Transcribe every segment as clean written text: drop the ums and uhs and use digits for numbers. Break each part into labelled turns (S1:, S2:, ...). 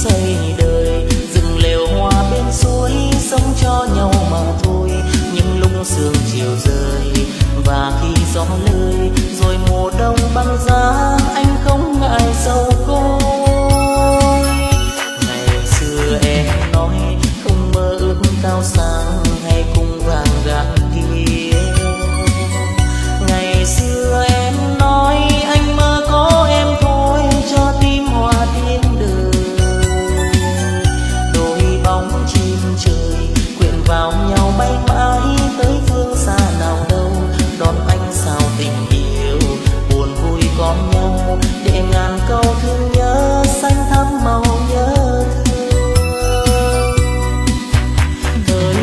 S1: xây đời, dựng lều hoa bên suối, sống cho nhau mà thôi. Những lúc sương chiều rơi và khi gió lơi, rồi mùa đông băng giá, anh không ngại sầu côi. Ngày xưa em nói không mơ ước cao sang hay cung vàng gạc kia. Ngày xưa em nói anh mơ có em thôi, cho tim hòa thiên đời. Đôi bóng chim trời quyện vào nhau bay mãi tới phương xa nào đâu. Đón anh sao tình yêu buồn vui có nhau, để ngàn câu thương nhớ xanh thắm màu nhớ thương. Thời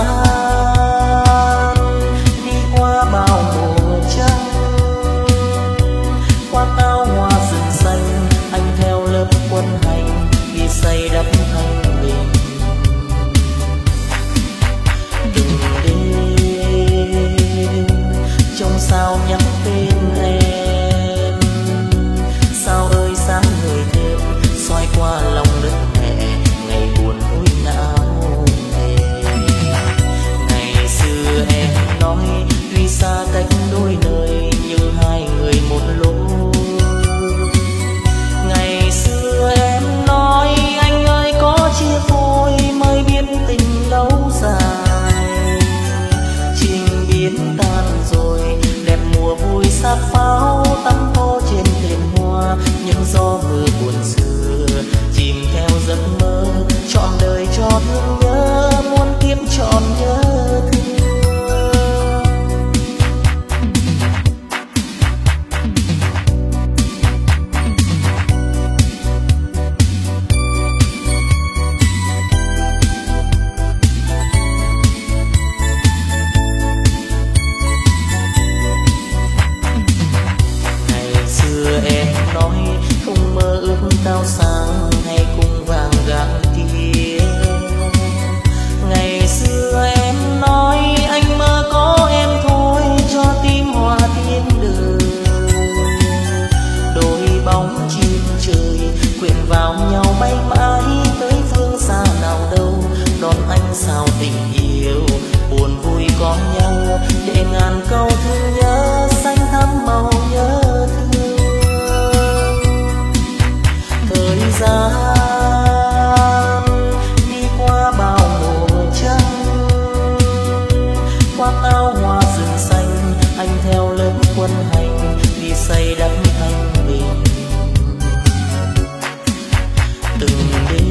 S1: gian đi qua bao mùa trăng, qua áo hoa rừng xanh, anh theo lớp quân hành đi xây đắp thanh bình. Từng đêm trong sao nhắc tên em, sao ơi sáng người thêm soi qua lòng đất mẹ, ngày buồn nỗi não nề. Ngày xưa em nói tuy xa cách đôi nơi, nhưng hai người một lối. Ngày xưa em nói anh ơi có chia phôi mới biết tình lâu dài. Trình biến tan rồi đẹp mùa vui sát pháo, tắm thô trên thềm hoa những gió mưa buồn xưa, chìm theo giấc mơ trọn đời cho thương nhớ, muôn kiếp trọn nhớ thương. Ngày xưa em nói không mơ ước cao sang hay cung vàng gạc kia. Ngày xưa em nói anh mơ có em thôi, cho tim hòa thiên đời. Đôi bóng chim trời quyện vào nhau bay mãi tới phương xa nào đâu. Đón anh sao tình yêu buồn vui có nhau, để ngàn câu thương nhớ xanh thắm màu nhớ thương. Thời gian đi qua bao mùa trăng, qua áo hoa rừng xanh, anh theo lớp quân hành đi xây đắp thanh bình. Từng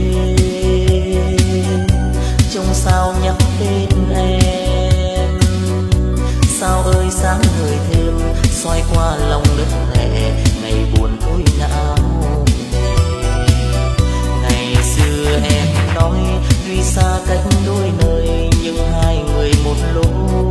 S1: đêm trong sao nhắc tên em, sao ơi sáng người thêm soi qua lòng đất mẹ, ngày buồn thôi não nề. Ngày xưa em nói tuy xa cách đôi nơi, nhưng hai người một lối.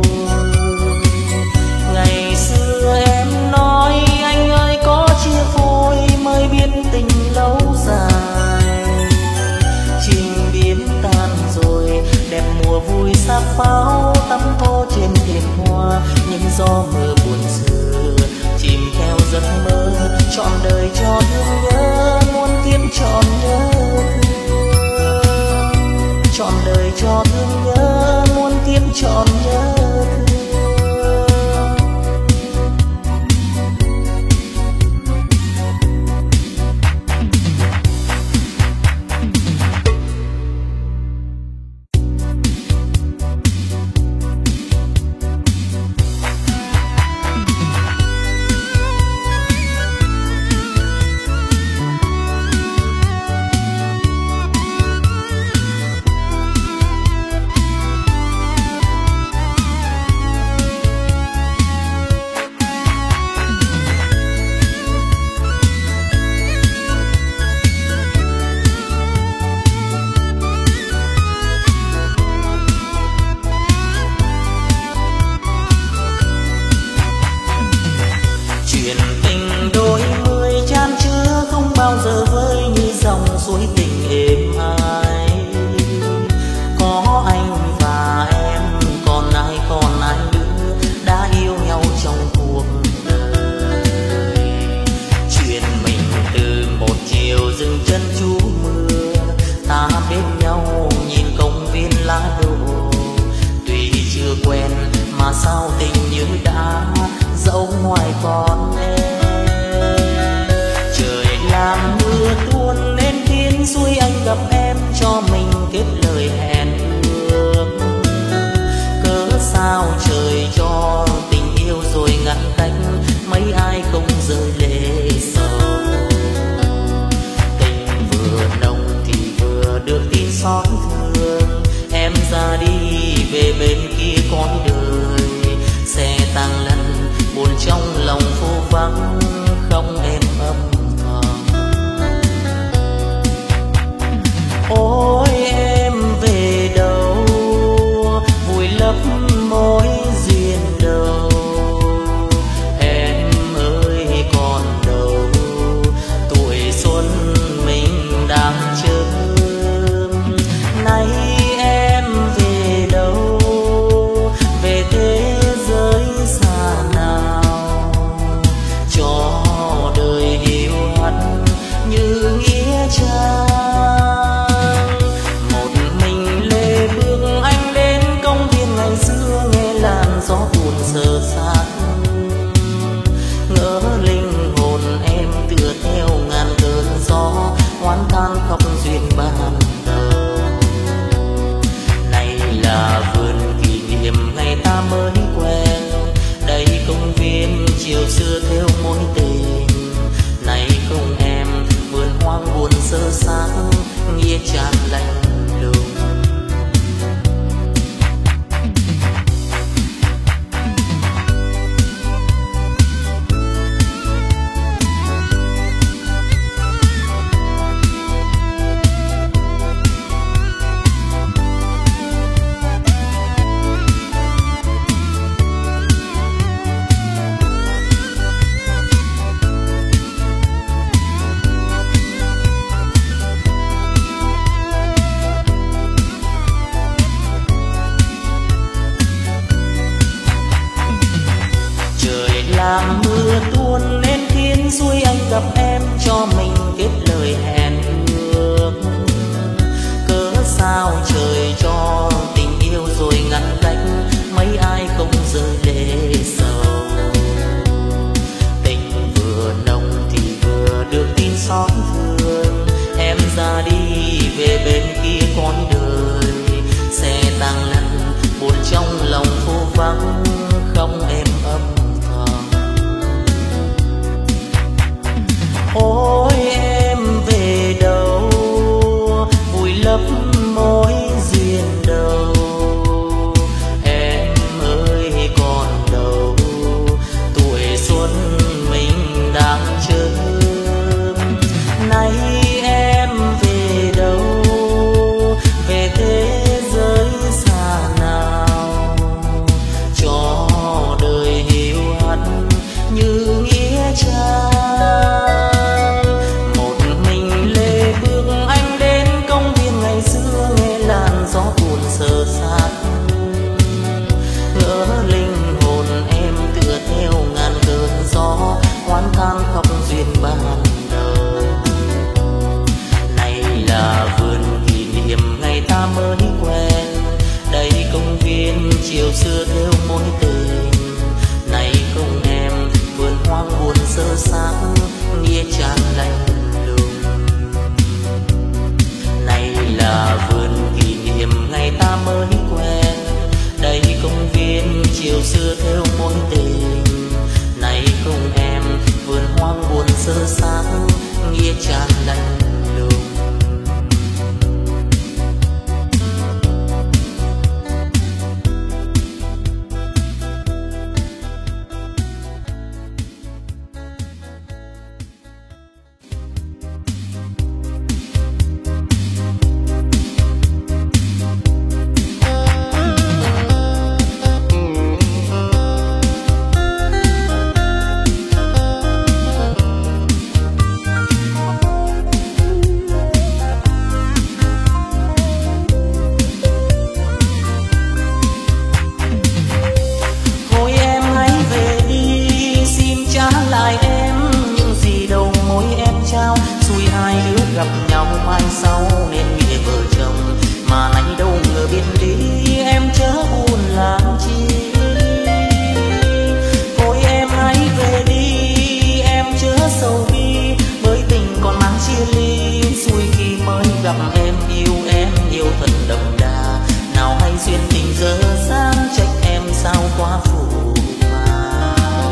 S1: Ngày xưa em nói anh ơi có chia phôi mới biết tình lâu dài. Trình biến tan rồi đẹp mùa vui sát pháo, tắm thô trên thềm hoa những gió mưa buồn xưa, chìm theo giấc mơ trọn đời cho thương nhớ, muôn kiếp trọn nhớ thương. Trọn đời cho thương nhớ, muôn kiếp trọn nhớ thương. bao giờ vơi như dòng suối tình êm ái. Có anh và em, còn ai nữa đã yêu nhau trong cuộc đời. Chuyện mình từ một chiều dừng chân trú mưa, khóc duyên ban đầu. Này là vườn kỷ niệm ngày ta mới quen, đây công viên chiều xưa theo mối tình. Này không em, vườn hoang buồn sơ xác, nghĩa tràn lạnh lùng. Làm mưa tuôn nên khiến xuôi anh gặp em, cho mình kết lời hẹn ước. Cớ sao trời cho tình yêu rồi ngăn cách, mấy ai không rơi lệ sầu. Tình vừa nồng thì vừa được tin xót thương, em ra đi về bên kia cõi đời. Xe tăng lăn buồn trong lòng vô vắng, không em ấm. Ôi em về đâu, vùi lấp mối duyên đầu. Em ơi còn đâu, tuổi xuân mình đang chờ. Nay em về đâu, về thế giới xa nào, cho đời hiu hắt như nghĩa trang. Gió buồn sơ sát ngỡ linh hồn em tựa theo ngàn cơn gió, oán than khóc duyên ban đầu. Này là vườn kỷ niệm ngày ta mới quen, đây công viên chiều xưa theo mối tình. Này không em, vườn hoang buồn sơ sát, nghĩa tràn lạnh lùng. Này là vườn ngày ta mới quen, đây công viên chiều xưa theo mối tình. Này không em, vườn hoang buồn sơ sát, nghĩa tràn lạnh lùng. Gặp nhau mai sau nên nghĩa vợ chồng, mà nay đâu ngờ biết đi em chớ buồn làm chi. Thôi em hãy về đi, em chớ sầu bi, bởi tình còn mang chia ly. Xui khi mới gặp em yêu thật đậm đà, nào hay duyên tình dở dang, trách em sao quá phụ mà.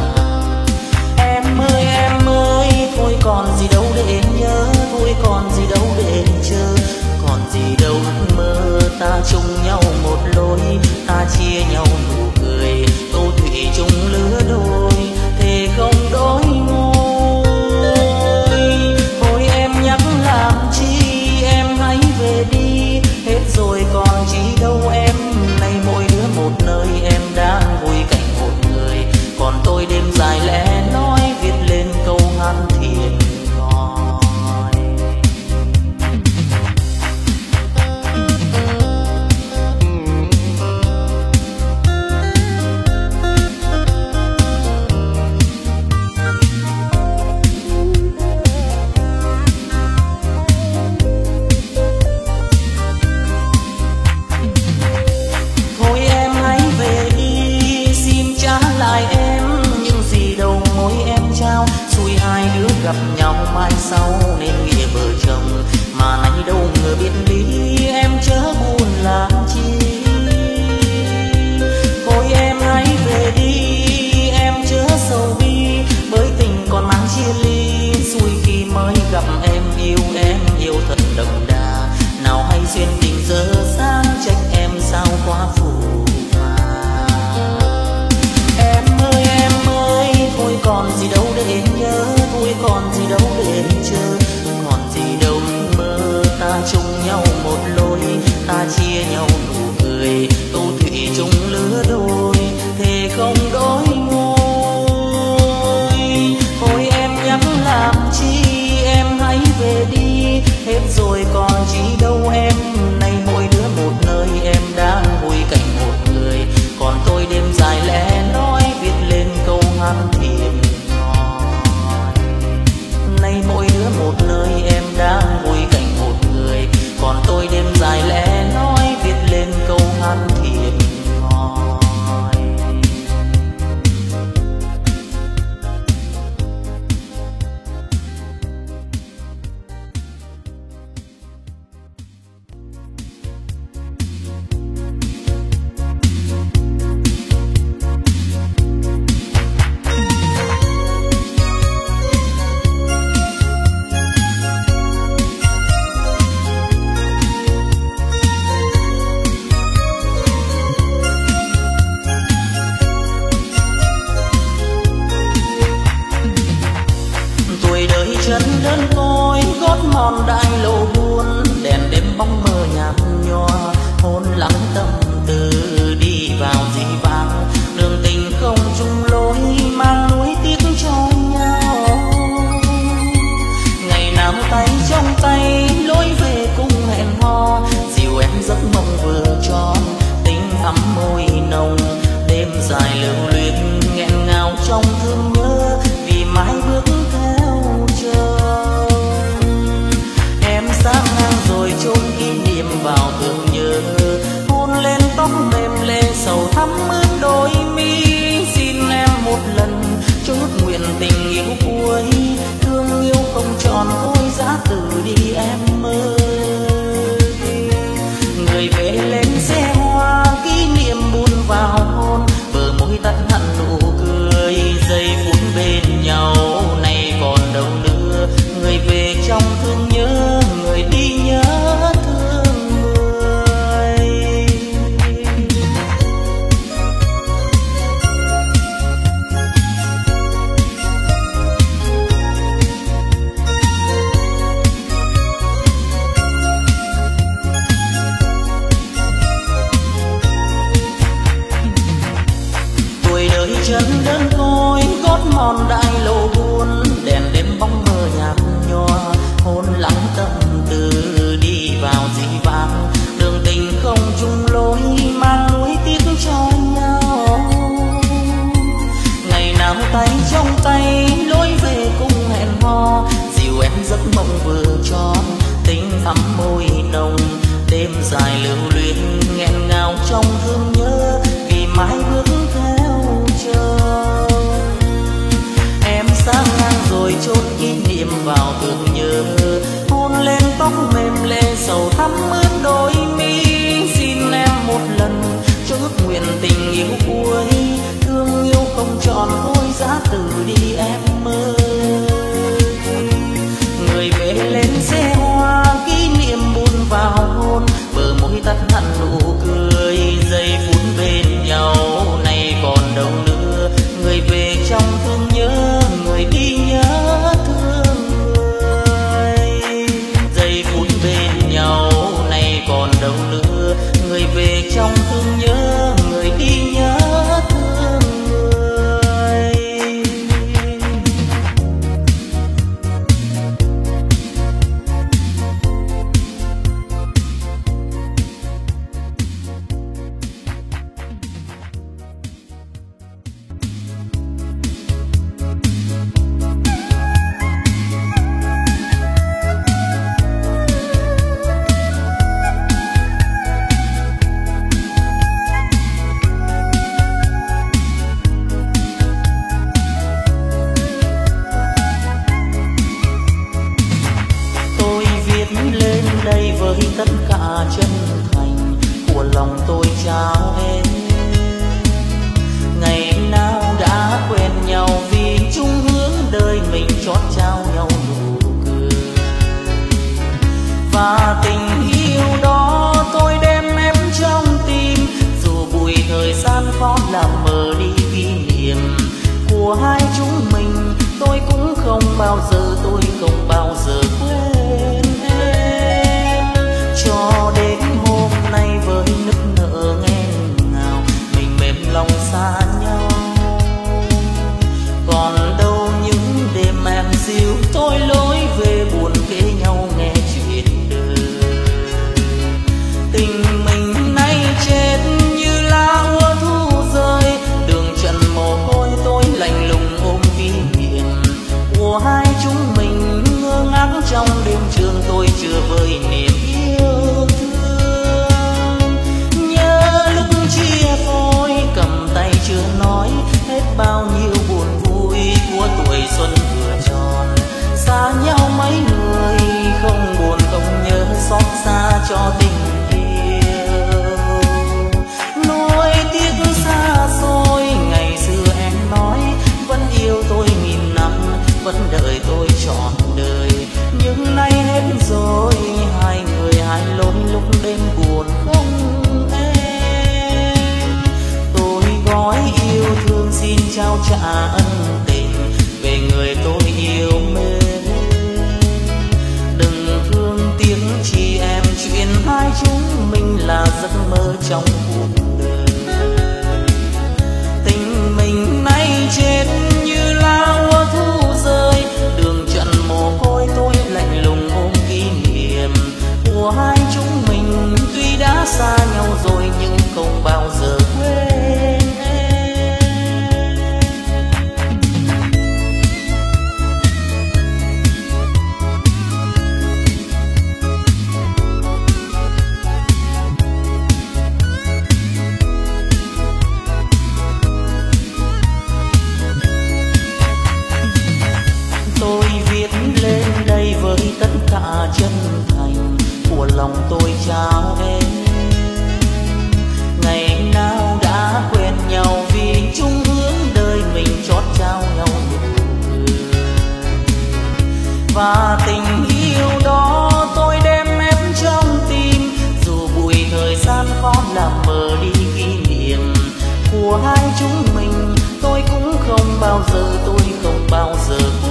S1: Em ơi, thôi còn gì đâu để nhớ, thôi còn gì đâu để chờ, còn gì đâu mơ. Ta chung nhau một lối, ta chia nhau nụ cười, tô thủy chung lứa đôi, thề không đôi môi. Thôi em nhắc làm chi, em hãy về đi, hết rồi còn chi đâu em. Nay mỗi đứa một nơi, em đang vui cạnh một người, còn tôi đêm dài lẽ nói viết lên câu hát thiền gọi. phận đậm đà, nào hay duyên tình dở dang trách em sao quá phù vàng. Em ơi thôi còn gì đâu để nhớ, thôi còn gì đâu để chờ, còn gì đâu mơ. Ta chung nhau một lối, ta chia nhau nụ cười, câu thủy chung lứa đôi, thề không đổi ngôi. Thôi em nhắc làm chi, em hãy về đi, hết rồi còn gì đâu em. Nay mỗi đứa một nơi, em đang vui cạnh một người, còn tôi đêm dài lẻ loi viết lên câu hát thiền ngòi. Nay mỗi đứa một nơi, em đang vui cạnh một người, còn tôi đêm dài lẻ loi viết lên câu hát thiền ngòi. Chân đơn côi gót mòn đại lộ buồn, đèn đêm bóng mờ nhạt nhòa, hôn lắng tâm tư đi vào dĩ vãng. Đường tình không chung lối, mang nuối tiếc cho nhau. Ngày nào tay trong tay lối về cùng hẹn hò, dìu em giấc mộng vừa tròn, tình thắm môi nồng. Đêm dài lưu luyến nghẹn ngào trong thương nhớ, vì mãi bước theo chờ. Em sang ngang rồi chôn kỷ niệm vào tưởng nhớ, hôn lên tóc mềm lê sầu thắm ướt đôi mi. Xin em một lần chốt nguyện tình yêu cuối, thương yêu không tròn thôi giá từ đi em ơi. Người về lên xe hoa kỷ niệm buồn vào hôn, bờ môi tắt hẳn nụ cười, giây phút bên nhau nay còn đâu nữa. Người về trong thương nhớ, người đi nhớ thương người. Tuổi đời chân đơn côi gót mòn đại lộ buồn, đèn đêm bóng mờ nhạt nhòa, hôn lắng tâm tư đi vào dĩ vãng. Đường tình không chung lối, mang nuối tiếc cho nhau. Ngày nào tay trong tay lối về cùng hẹn hò, dìu em giấc mộng vừa tròn, tình thắm môi nồng. Đêm dài lưu luyến nghẹn ngào trong thương nhớ, vì mãi bước theo chờ. Em sang ngang rồi chốt kỷ niệm vào tưởng nhớ, hôn lên tóc mềm lê sầu thắm ướt đôi mi. Xin em một lần chốt nguyện tình yêu cuối, thương yêu không tròn thôi giá từ đi em ơi. Người về lên xe hoa kỷ niệm buồn vào hôn, bờ môi tắt hẳn nụ cười, giây phút bên nhau nay còn đâu nữa. Người về trong thương nhớ, người đi nhớ thương người. Giây phút bên nhau nay còn đâu nữa. Người về trong thương nhớ, người đi nhớ thương người. Tất cả chân thành của lòng tôi trao em. Ngày nào đã quen nhau vì chung hướng đời mình chót trao nhau nụ cười. và tình yêu đó tôi đem ép trong tim, dù bụi thời gian khó làm mờ đi kỷ niệm của hai chúng mình. Tôi cũng không bao giờ quên em, cho đến hôm nay với nức nở nghẹn ngào mình mềm lòng xa nhau. Còn đâu những đêm em dịu tôi lối về buồn kể nhau nghe chuyện đời. Tình mình nay chết như lá úa thu rơi, đường trần mồ côi tôi lạnh lùng ôm kỷ niệm của hai chúng mình. Ngơ ngác trong đêm trường tôi chưa vơi niềm yêu thương. Nhớ lúc chia phôi cầm tay chưa nói hết bao nhiêu buồn vui của tuổi xuân vừa tròn. Xa nhau mấy người không buồn không nhớ xót xa cho tình yêu. Nuối tiếc xa xôi ngày xưa em nói vẫn yêu tôi nghìn năm, vẫn đợi tôi trọn đời. Nhưng nay hết rồi, hai người hai lối lúc đêm buồn không em. Tôi gói yêu thương xin trao trả ân tình về người tôi yêu mến. Đừng thương tiếc chi em, chuyện hai chúng mình là giấc mơ trong cuộc đời. Tình mình nay chết như lá úa thu rơi, đường trận mồ côi tôi lạnh lùng ôm kỷ niệm của hai chúng mình. Tuy đã xa nhau rồi nhưng không bao giờ quên em. Tôi viết lên đây với tất cả chân thành của lòng tôi trao em. Ngày nào đã quen nhau vì chung hướng đời mình chót trao nhau nụ cười. Và tình yêu đó tôi đem ép trong tim, dù bụi thời gian khó làm mờ đi kỷ niệm của hai chúng mình. Tôi cũng không bao giờ